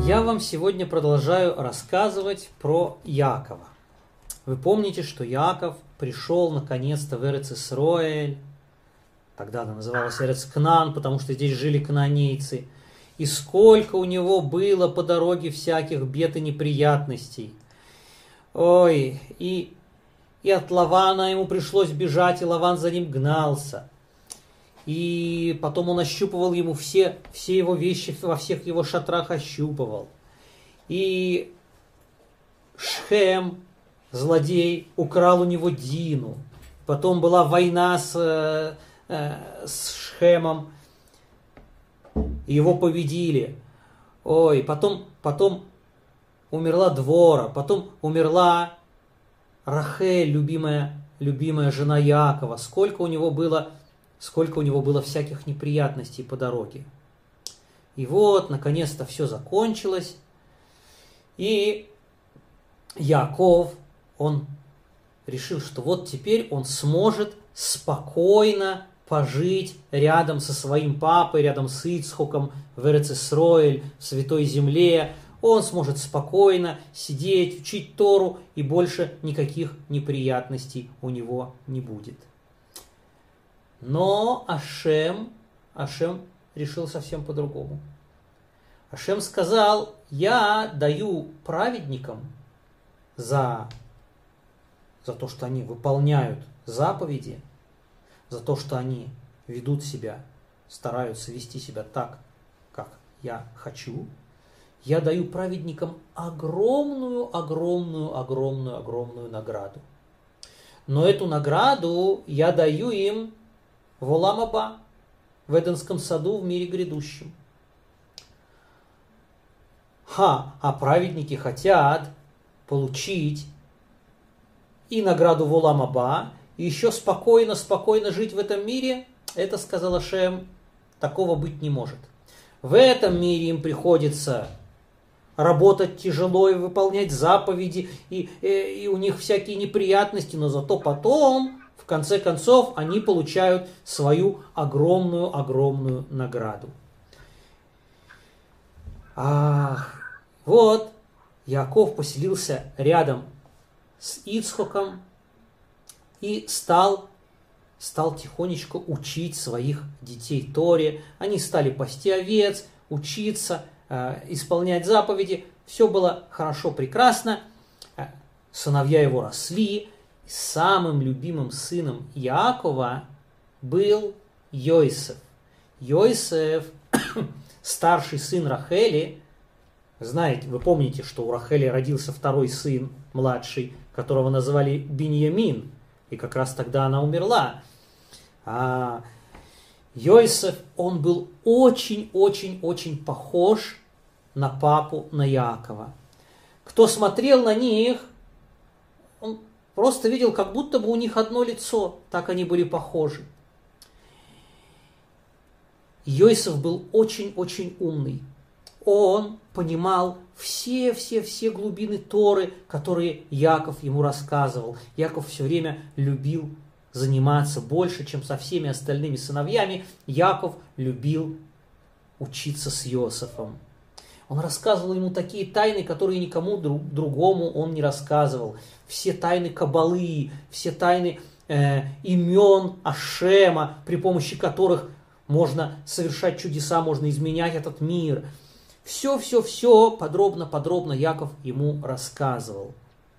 Я вам сегодня продолжаю рассказывать про Яакова. Вы помните, что Яаков пришел наконец-то в Эрец-Исроэль, тогда она называлась Эрец-Кнаан, потому что здесь жили кнаанейцы, и сколько у него было по дороге всяких бед и неприятностей. Ой, и от Лавана ему пришлось бежать, и Лаван за ним гнался. И потом он ощупывал ему все его вещи, во всех его шатрах ощупывал. И Шхем, злодей, украл у него Дину. Потом была война с Шхемом, и его победили. Ой, потом умерла Двора, потом умерла Рахель, любимая жена Яакова. Сколько у него было всяких неприятностей по дороге. И вот, наконец-то, все закончилось. И Яаков, он решил, что вот теперь он сможет спокойно пожить рядом со своим папой, рядом с Ицхоком в Эрец-Исроэль, в Святой Земле. Он сможет спокойно сидеть, учить Тору, и больше никаких неприятностей у него не будет. Но Ашем решил совсем по-другому. Ашем сказал: я даю праведникам за то, что они выполняют заповеди, за то, что они ведут себя, стараются вести себя так, как я хочу, я даю праведникам огромную награду. Но эту награду я даю им в Олам Аба, в Эденском саду, в мире грядущем. А праведники хотят получить и награду в Олам Аба, и еще спокойно жить в этом мире. Это, сказал Ашем, такого быть не может. В этом мире им приходится работать тяжело и выполнять заповеди, и у них всякие неприятности, но зато потом, в конце концов, они получают свою огромную награду. Вот Яаков поселился рядом с Ицхоком и стал тихонечко учить своих детей Торе. Они стали пасти овец, учиться, исполнять заповеди. Все было хорошо, прекрасно. Сыновья его росли. Самым любимым сыном Яакова был Йосеф. Йосеф, старший сын Рахели. Знаете, вы помните, что у Рахели родился второй сын, младший, которого называли Биньямин. И как раз тогда она умерла. Йосеф, он был очень похож на папу, на Яакова. Кто смотрел на них, он просто видел, как будто бы у них одно лицо. Так они были похожи. Йосеф был очень умный. Он понимал все глубины Торы, которые Яаков ему рассказывал. Яаков все время любил заниматься больше, чем со всеми остальными сыновьями. Яаков любил учиться с Йосефом. Он рассказывал ему такие тайны, которые никому другому он не рассказывал. Все тайны Каббалы, все тайны имен Ашема, при помощи которых можно совершать чудеса, можно изменять этот мир. Все подробно Яаков ему рассказывал.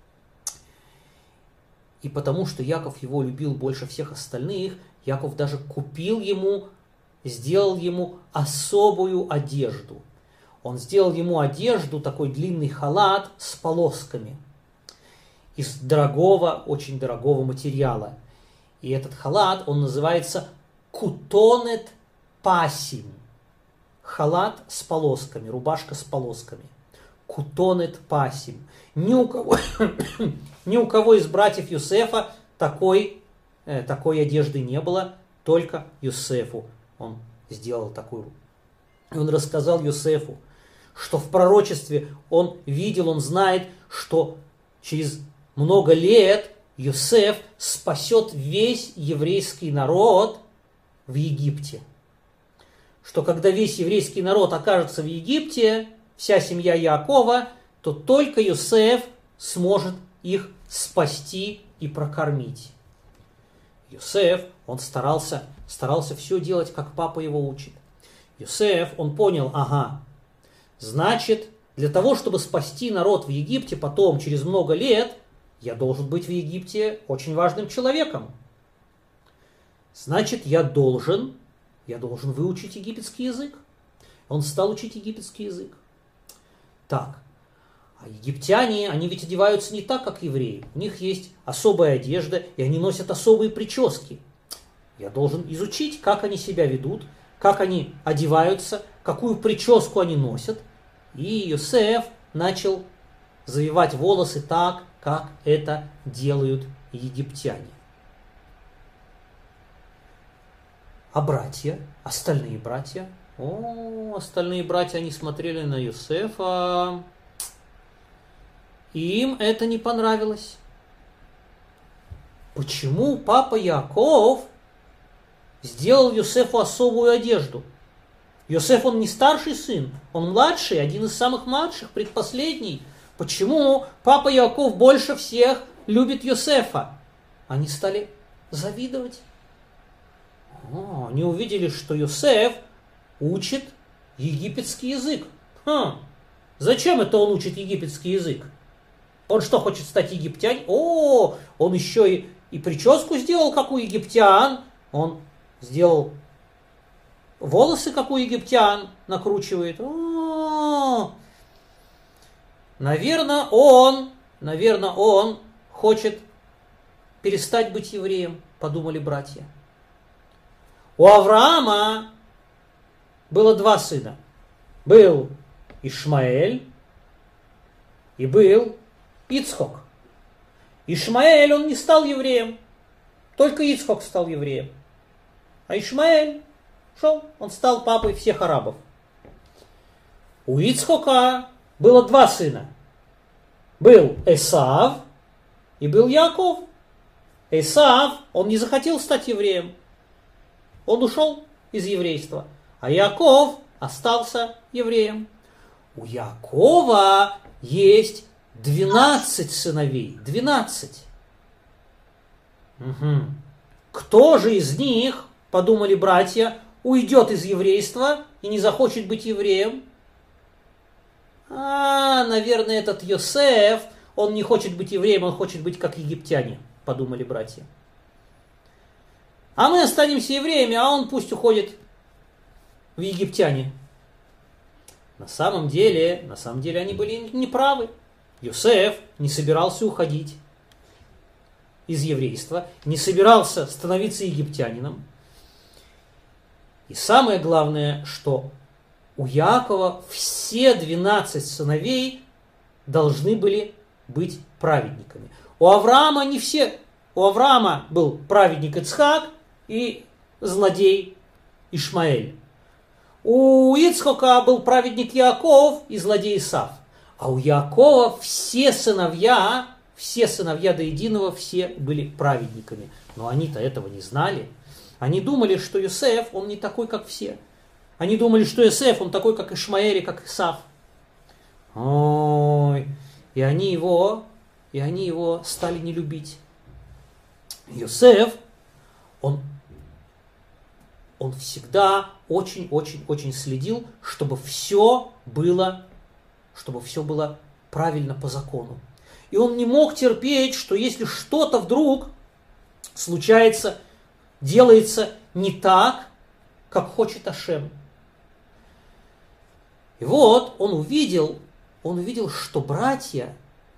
И потому что Яаков его любил больше всех остальных, Яаков даже сделал ему особую одежду. Он сделал ему одежду, такой длинный халат с полосками из очень дорогого материала. И этот халат, он называется кутонет пасим. Халат с полосками, рубашка с полосками. Кутонет пасим. Ни у кого из братьев Йосефа такой одежды не было, только Йосефу он сделал такую. И он рассказал Йосефу, что в пророчестве он видел, он знает, что через много лет Йосеф спасет весь еврейский народ в Египте. Что когда весь еврейский народ окажется в Египте, вся семья Яакова, то только Йосеф сможет их спасти и прокормить. Йосеф, он старался все делать, как папа его учит. Йосеф, он понял, ага, значит, для того, чтобы спасти народ в Египте потом, через много лет, я должен быть в Египте очень важным человеком. Значит, я должен выучить египетский язык. Он стал учить египетский язык. Так, а египтяне, они ведь одеваются не так, как евреи. У них есть особая одежда, и они носят особые прически. Я должен изучить, как они себя ведут, как они одеваются, какую прическу они носят. И Йосеф начал завивать волосы так, как это делают египтяне. А братья, остальные братья, они смотрели на Йосефа, и им это не понравилось. Почему папа Яаков сделал Йосефу особую одежду? Йосеф, он не старший сын, он младший, один из самых младших, предпоследний. Почему папа Яаков больше всех любит Йосефа? Они стали завидовать. Они увидели, что Йосеф учит египетский язык. Зачем это он учит египетский язык? Он что, хочет стать египтянин? Он еще и прическу сделал, как у египтян. Он сделал волосы, как у египтян, накручивает. Наверное, он хочет перестать быть евреем, подумали братья. У Авраама было 2 сына. Был Ишмаэль и был Ицхок. Ишмаэль, он не стал евреем, только Ицхок стал евреем. А Ишмаэль он стал папой всех арабов. У Ицхока было 2 сына. Был Эсав и был Яаков. Эсав, он не захотел стать евреем. Он ушел из еврейства. А Яаков остался евреем. У Яакова есть 12 сыновей. 12. Кто же из них, подумали братья, уйдет из еврейства и не захочет быть евреем? Наверное, этот Йосеф, он не хочет быть евреем, он хочет быть как египтяне, подумали братья. А мы останемся евреями, а он пусть уходит в египтяне. На самом деле они были неправы. Йосеф не собирался уходить из еврейства, не собирался становиться египтянином. И самое главное, что у Яакова все 12 сыновей должны были быть праведниками. У Авраама не все. У Авраама был праведник Ицхак и злодей Ишмаэль. У Ицхока был праведник Яаков и злодей Исав. А у Яакова все сыновья до единого, все были праведниками. Но они-то этого не знали. Они думали, что Йосеф, он не такой, как все. Они думали, что Йосеф, он такой, как Ишмаэль и как Исав. И они его стали не любить. Йосеф, он всегда очень следил, чтобы все было правильно по закону. И он не мог терпеть, что если что-то вдруг случается, делается не так, как хочет Ашем. И вот он увидел, что братья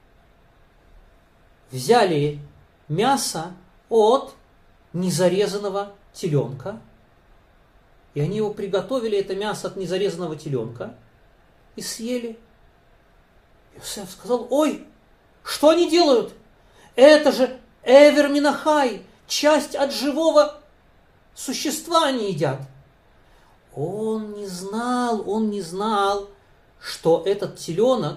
взяли мясо от незарезанного теленка, и они его приготовили, это мясо от незарезанного теленка, и съели. Йосеф сказал: ой, что они делают? Это же Эвер Минахай, часть от живого существа они едят. Он не знал, что этот теленок,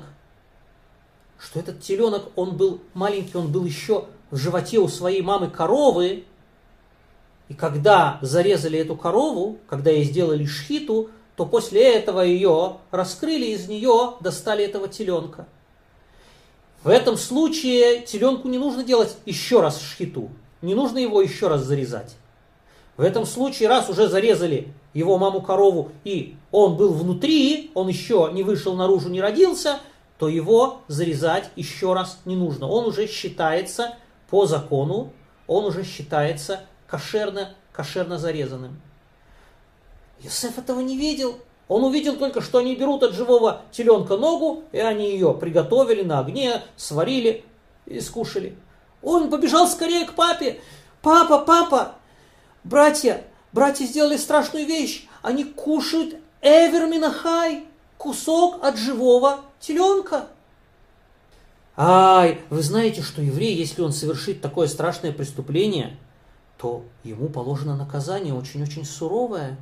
он был маленький, он был еще в животе у своей мамы коровы. И когда зарезали эту корову, когда ей сделали шхиту, то после этого ее раскрыли, из нее достали этого теленка. В этом случае теленку не нужно делать еще раз шхиту, не нужно его еще раз зарезать. В этом случае, раз уже зарезали его маму-корову, и он был внутри, он еще не вышел наружу, не родился, то его зарезать еще раз не нужно. Он уже считается по закону, он уже считается кошерно зарезанным. Йосеф этого не видел. Он увидел только, что они берут от живого теленка ногу, и они ее приготовили на огне, сварили и скушали. Он побежал скорее к папе. Папа, папа, братья сделали страшную вещь. Они кушают эвер минахай, кусок от живого теленка. Ай, вы знаете, что еврей, если он совершит такое страшное преступление, то ему положено наказание очень-очень суровое.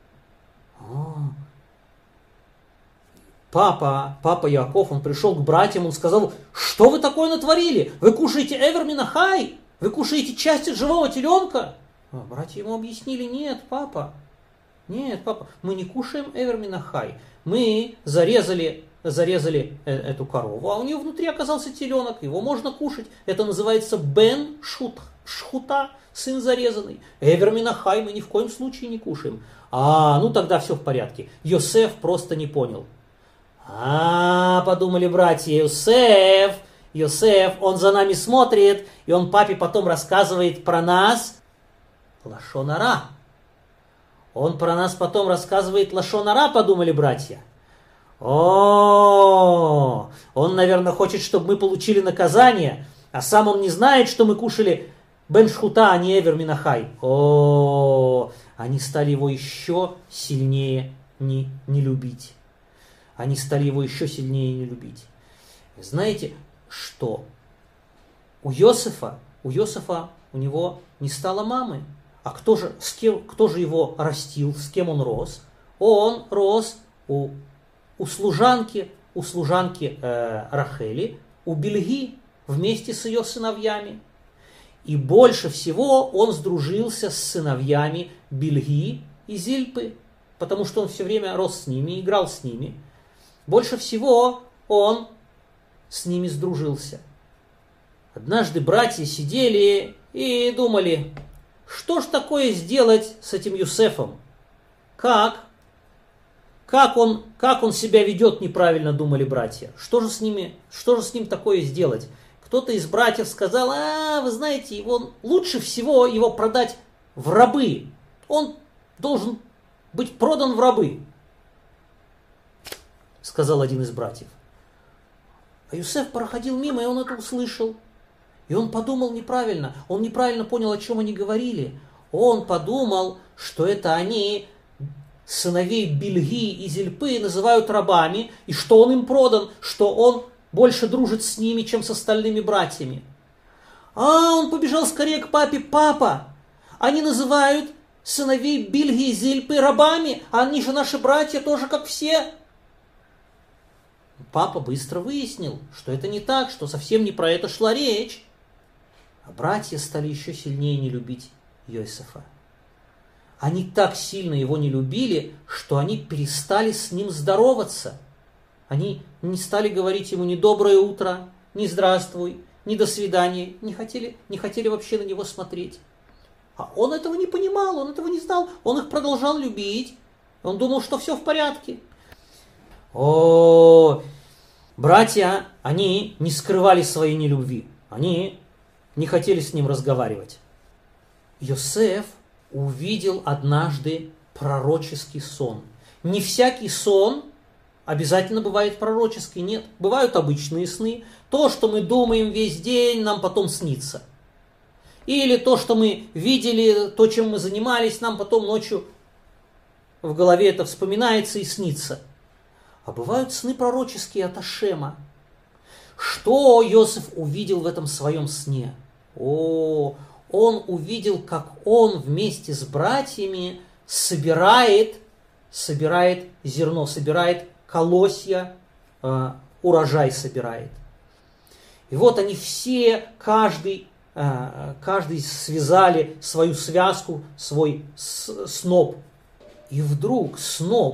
Папа Яков, он пришел к братьям, он сказал: что вы такое натворили? Вы кушаете эвер минахай? Вы кушаете часть от живого теленка? Братья ему объяснили: нет, папа, мы не кушаем эвер минахай. Мы зарезали эту корову, а у нее внутри оказался теленок, его можно кушать. Это называется бен шхута, сын зарезанный. Эвер минахай мы ни в коем случае не кушаем. Ну тогда все в порядке. Йосеф просто не понял. Подумали братья, Йосеф, он за нами смотрит, и он папе потом рассказывает про нас лашон ара. Он про нас потом рассказывает лашон ара, подумали братья. Он, наверное, хочет, чтобы мы получили наказание, а сам он не знает, что мы кушали бен шхута, а не эвер минахай. Они стали его еще сильнее не любить. Они стали его еще сильнее не любить. Знаете, что у Йосефа у него не стало мамы. А кто же его растил, с кем он рос? Он рос у служанки Рахели, у Бильги, вместе с ее сыновьями. И больше всего он сдружился с сыновьями Бильги и Зильпы, потому что он все время рос с ними, играл с ними. Больше всего он с ними сдружился. Однажды братья сидели и думали: что ж такое сделать с этим Йосефом? Как он себя ведет неправильно, думали братья. Что же с ним такое сделать? Кто-то из братьев сказал: вы знаете, лучше всего его продать в рабы. Он должен быть продан в рабы, сказал один из братьев. А Йосеф проходил мимо, и он это услышал. И он подумал неправильно. Он неправильно понял, о чем они говорили. Он подумал, что это они сыновей Бильги и Зильпы называют рабами, и что он им продан, что он больше дружит с ними, чем с остальными братьями. Он побежал скорее к папе. Папа, они называют сыновей Бильги и Зильпы рабами, а они же наши братья тоже, как все. Папа быстро выяснил, что это не так, что совсем не про это шла речь. А братья стали еще сильнее не любить Йосефа. Они так сильно его не любили, что они перестали с ним здороваться. Они не стали говорить ему ни доброе утро, ни здравствуй, ни до свидания. Не хотели вообще на него смотреть. А он этого не понимал, он этого не знал. Он их продолжал любить. Он думал, что все в порядке. Братья, они не скрывали своей нелюбви. Они не хотели с ним разговаривать. Йосеф увидел однажды пророческий сон. Не всякий сон обязательно бывает пророческий, нет. Бывают обычные сны. То, что мы думаем весь день, нам потом снится. Или то, что мы видели, то, чем мы занимались, нам потом ночью в голове это вспоминается и снится. А бывают сны пророческие от Ашема. Что Йосеф увидел в этом своем сне? Он увидел, как он вместе с братьями собирает зерно, собирает колосья, урожай собирает. И вот они все, каждый связали свою связку, свой сноп. И вдруг сноп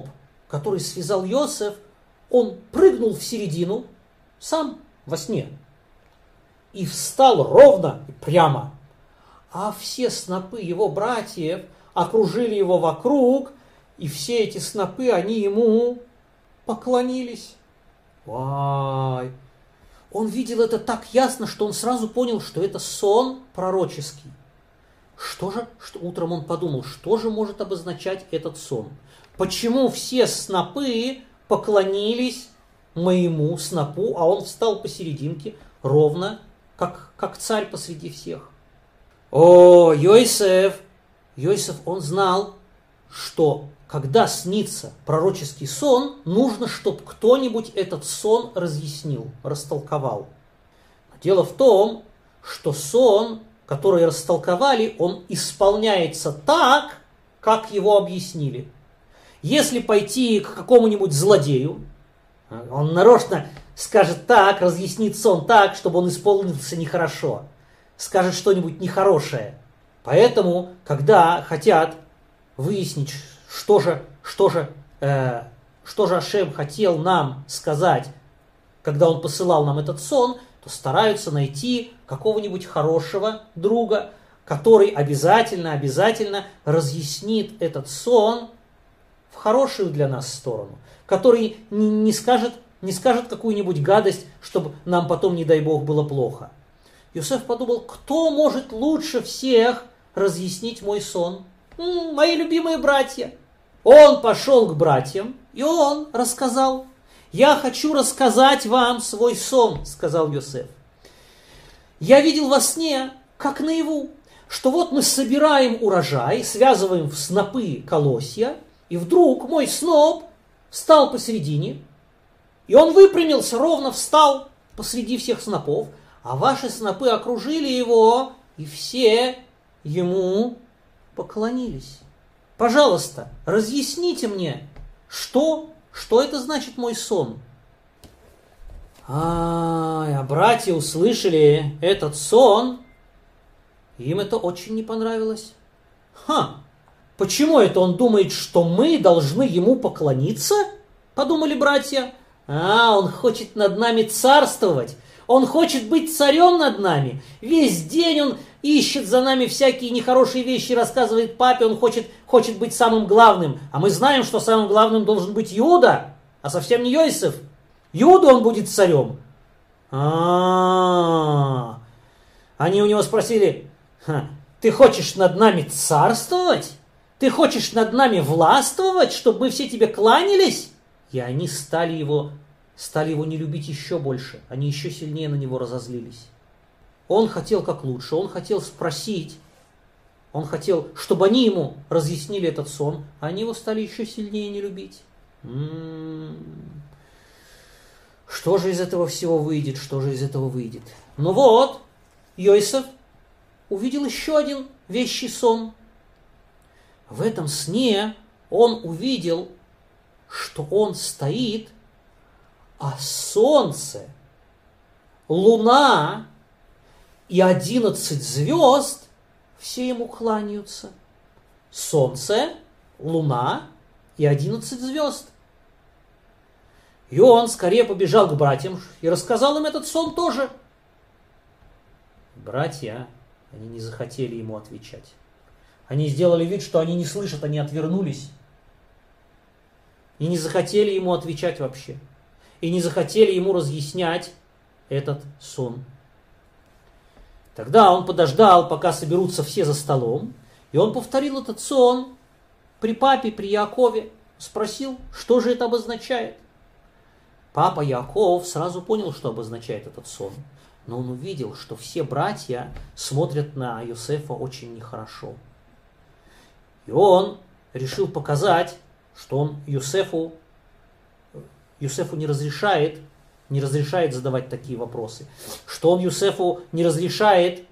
который связал Йосеф, он прыгнул в середину, сам во сне, и встал ровно и прямо. А все снопы его братьев окружили его вокруг, и все эти снопы, они ему поклонились. Вай! Он видел это так ясно, что он сразу понял, что это сон пророческий. Утром он подумал, что же может обозначать этот сон? Почему все снопы поклонились моему снопу, а он встал посерединке, ровно, как царь посреди всех? О, Йосеф, он знал, что когда снится пророческий сон, нужно, чтобы кто-нибудь этот сон разъяснил, растолковал. Но дело в том, что сон, который растолковали, он исполняется так, как его объяснили. Если пойти к какому-нибудь злодею, он нарочно скажет так, разъяснит сон так, чтобы он исполнился нехорошо, скажет что-нибудь нехорошее. Поэтому, когда хотят выяснить, что же Ашем хотел нам сказать, когда он посылал нам этот сон, то стараются найти какого-нибудь хорошего друга, который обязательно разъяснит этот сон в хорошую для нас сторону, который не скажет какую-нибудь гадость, чтобы нам потом, не дай Бог, было плохо. Йосеф подумал, кто может лучше всех разъяснить мой сон? Мои любимые братья. Он пошел к братьям, и он рассказал. «Я хочу рассказать вам свой сон», — сказал Йосеф. «Я видел во сне, как наяву, что вот мы собираем урожай, связываем в снопы колосья, и вдруг мой сноп встал посередине, и он выпрямился, ровно встал посреди всех снопов, а ваши снопы окружили его, и все ему поклонились. Пожалуйста, разъясните мне, что это значит мой сон?» А братья услышали этот сон, им это очень не понравилось. Почему это он думает, что мы должны ему поклониться? Подумали братья. Он хочет над нами царствовать. Он хочет быть царем над нами. Весь день он ищет за нами всякие нехорошие вещи, рассказывает папе, он хочет быть самым главным. А мы знаем, что самым главным должен быть Иуда, а совсем не Йосеф. Иуда он будет царем. Они у него спросили, ты хочешь над нами царствовать? Ты хочешь над нами властвовать, чтобы мы все тебе кланялись? И они стали его не любить еще больше. Они еще сильнее на него разозлились. Он хотел как лучше, он хотел спросить, он хотел, чтобы они ему разъяснили этот сон, а они его стали еще сильнее не любить. Что же из этого всего выйдет? Ну вот, Йосеф увидел еще один вещий сон. В этом сне он увидел, что он стоит, а солнце, луна и 11 звезд все ему кланяются. Солнце, луна и 11 звезд. И он скорее побежал к братьям и рассказал им этот сон тоже. Братья, они не захотели ему отвечать. Они сделали вид, что они не слышат, они отвернулись. И не захотели ему отвечать вообще. И не захотели ему разъяснять этот сон. Тогда он подождал, пока соберутся все за столом, и он повторил этот сон при папе, при Яакове, спросил, что же это обозначает. Папа Яаков сразу понял, что обозначает этот сон, но он увидел, что все братья смотрят на Йосефа очень нехорошо. И он решил показать, что он Йосефу не разрешает задавать такие вопросы, что он Йосефу не разрешает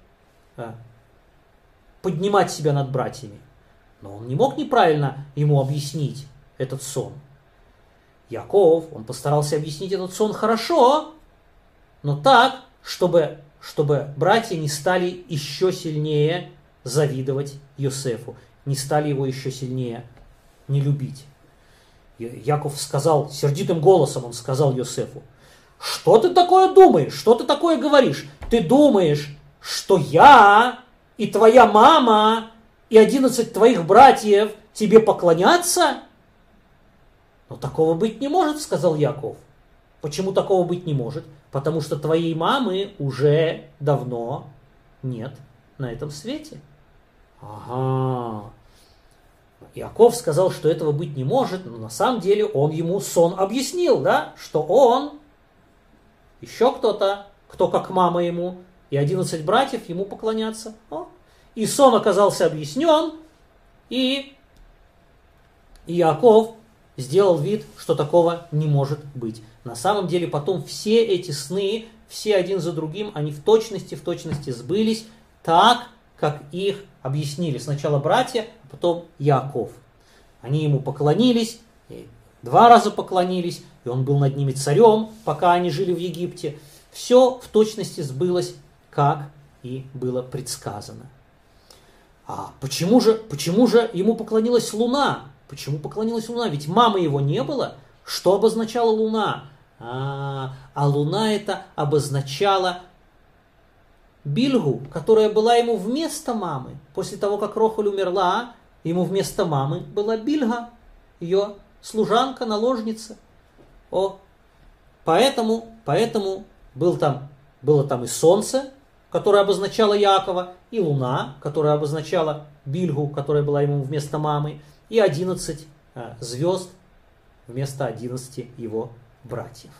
поднимать себя над братьями. Но он не мог неправильно ему объяснить этот сон. Яаков, он постарался объяснить этот сон хорошо, но так, чтобы братья не стали еще сильнее завидовать Йосефу, не стали его еще сильнее не любить. Яков сказал, сердитым голосом он сказал Йосефу: что ты такое думаешь, что ты такое говоришь? Ты думаешь, что я и твоя мама и 11 твоих братьев тебе поклонятся? Но такого быть не может, сказал Яков. Почему такого быть не может? Потому что твоей мамы уже давно нет на этом свете. Ага. Иаков сказал, что этого быть не может, но на самом деле он ему сон объяснил, да, что он, еще кто-то, кто как мама ему, и 11 братьев ему поклонятся. И сон оказался объяснен, и Иаков сделал вид, что такого не может быть. На самом деле потом все эти сны, все один за другим, они в точности сбылись так, как их объяснили. Сначала братья, а потом Иаков. Они ему поклонились, 2 раза поклонились, и он был над ними царем, пока они жили в Египте. Все в точности сбылось, как и было предсказано. А почему же ему поклонилась луна? Почему поклонилась луна? Ведь мамы его не было. Что обозначала луна? А луна это обозначала Бильгу, которая была ему вместо мамы. После того, как Рохель умерла, ему вместо мамы была Бильга, ее служанка, наложница. Поэтому было там и солнце, которое обозначало Яакова, и луна, которая обозначала Бильгу, которая была ему вместо мамы, и 11 звезд вместо 11 его братьев.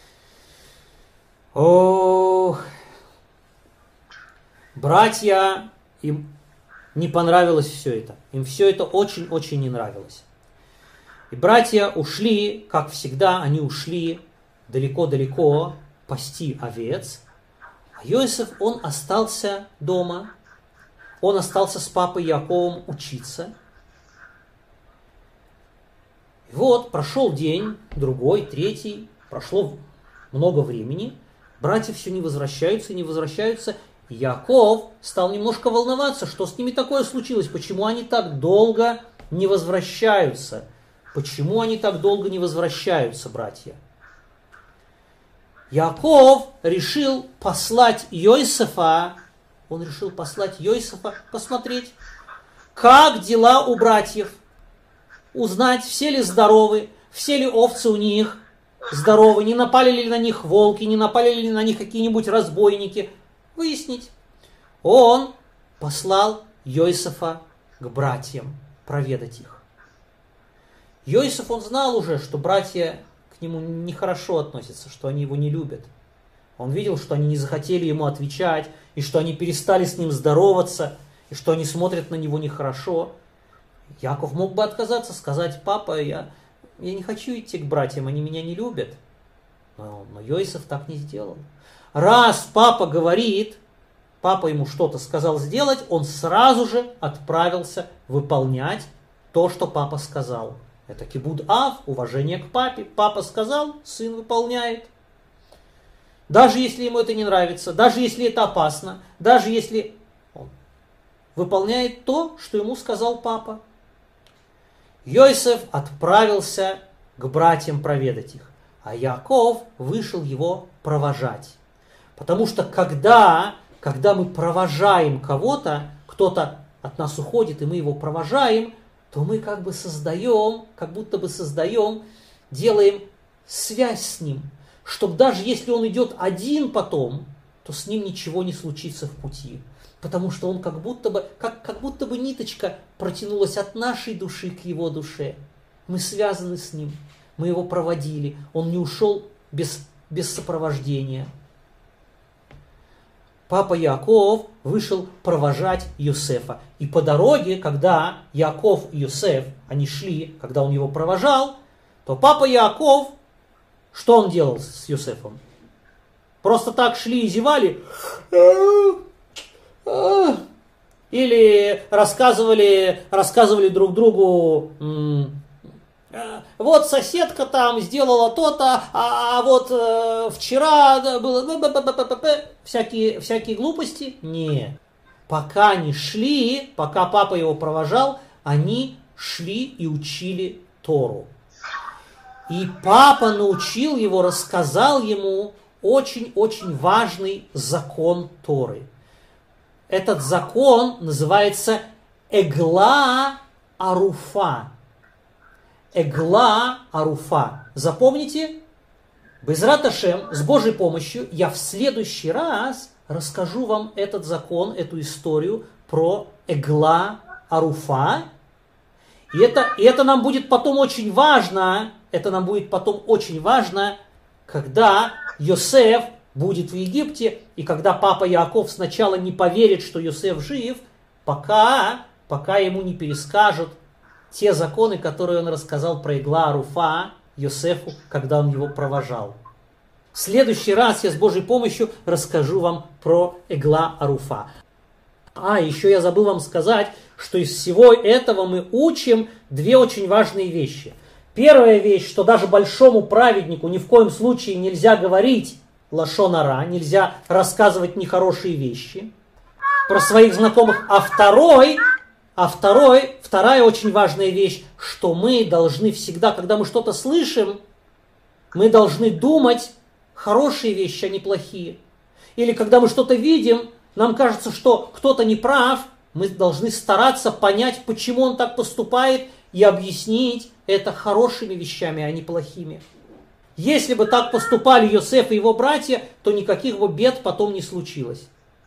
Братья, им не понравилось все это. Им все это очень-очень не нравилось. И братья ушли, как всегда, они ушли далеко-далеко пасти овец. А Йосеф, он остался дома. Он остался с папой Яковом учиться. И вот прошел день, другой, третий, прошло много времени. Братья все не возвращаются. И Яков стал немножко волноваться, что с ними такое случилось, почему они так долго не возвращаются. Почему они так долго не возвращаются, братья? Яков решил послать Йосефа посмотреть, как дела у братьев, узнать, все ли здоровы, все ли овцы у них здоровы, не напали ли на них волки, не напали ли на них какие-нибудь разбойники, выяснить. Он послал Йосефа к братьям проведать их. Йосеф, он знал уже, что братья к нему нехорошо относятся, что они его не любят. Он видел, что они не захотели ему отвечать, и что они перестали с ним здороваться, и что они смотрят на него нехорошо. Яков мог бы отказаться, сказать: папа, я не хочу идти к братьям, они меня не любят. Но Йосеф так не сделал. Раз папа говорит, папа ему что-то сказал сделать, он сразу же отправился выполнять то, что папа сказал. Это кибуд ав, уважение к папе. Папа сказал, сын выполняет. Даже если ему это не нравится, даже если это опасно, даже если он выполняет то, что ему сказал папа. Йосеф отправился к братьям проведать их, а Яков вышел его провожать. Потому что когда мы провожаем кого-то, кто-то от нас уходит, и мы его провожаем, то мы как будто бы создаем, делаем связь с ним, чтобы даже если он идет один потом, то с ним ничего не случится в пути. Потому что он как будто бы ниточка протянулась от нашей души к его душе. Мы связаны с ним, мы его проводили, он не ушел без сопровождения. Папа Яков вышел провожать Йосефа. И по дороге, когда Яков и Йосеф, они шли, когда он его провожал, то папа Яков, что он делал с Йосефом? Просто так шли и зевали? Или рассказывали друг другу: вот соседка там сделала то-то, а вот вчера было всякие глупости. Нет. Пока они шли, пока папа его провожал, они шли и учили Тору. И папа научил его, рассказал ему очень-очень важный закон Торы. Этот закон называется Эгла Аруфа. Эгла Аруфа. Запомните? Безрат Ашем, с Божьей помощью, я в следующий раз расскажу вам этот закон, эту историю про Эгла Аруфа. И это нам будет потом очень важно, когда Йосеф будет в Египте, и когда папа Яаков сначала не поверит, что Йосеф жив, пока ему не перескажут те законы, которые он рассказал про Эгла Аруфа Йосефу, когда он его провожал. В следующий раз я с Божьей помощью расскажу вам про Эгла Аруфа. Еще я забыл вам сказать, что из всего этого мы учим две очень важные вещи. Первая вещь, что даже большому праведнику ни в коем случае нельзя говорить лашон ара, нельзя рассказывать нехорошие вещи про своих знакомых. Вторая очень важная вещь, что мы должны всегда, когда мы что-то слышим, мы должны думать хорошие вещи, а не плохие. Или когда мы что-то видим, нам кажется, что кто-то не прав, мы должны стараться понять, почему он так поступает, и объяснить это хорошими вещами, а не плохими. Если бы так поступали Йосеф и его братья, то никаких бы бед потом не случилось.